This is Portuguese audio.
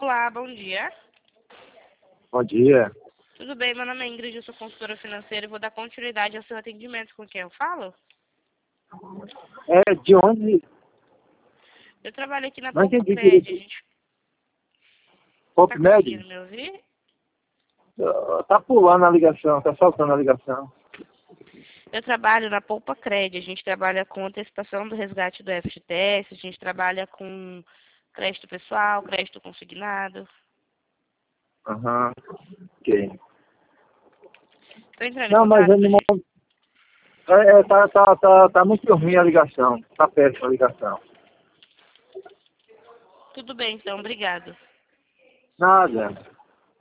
Olá, bom dia. Bom dia. Tudo bem? Meu nome é Ingrid, eu sou consultora financeira e vou dar continuidade ao seu atendimento. Com quem eu falo? É de onde? Eu trabalho aqui na Não Poupa entendi Cred. direito. Tá PopMed? conseguindo me ouvir? Tá pulando a ligação, tá soltando a ligação. Eu trabalho na Poupa Cred. A gente trabalha com antecipação do resgate do FGTS, a gente trabalha com crédito pessoal, crédito consignado. Aham, ok. Estou entrando em Não, mas contato eu pra não... gente. Tá muito ruim a ligação. Tá péssima a ligação. Tudo bem, então. Obrigado. Nada.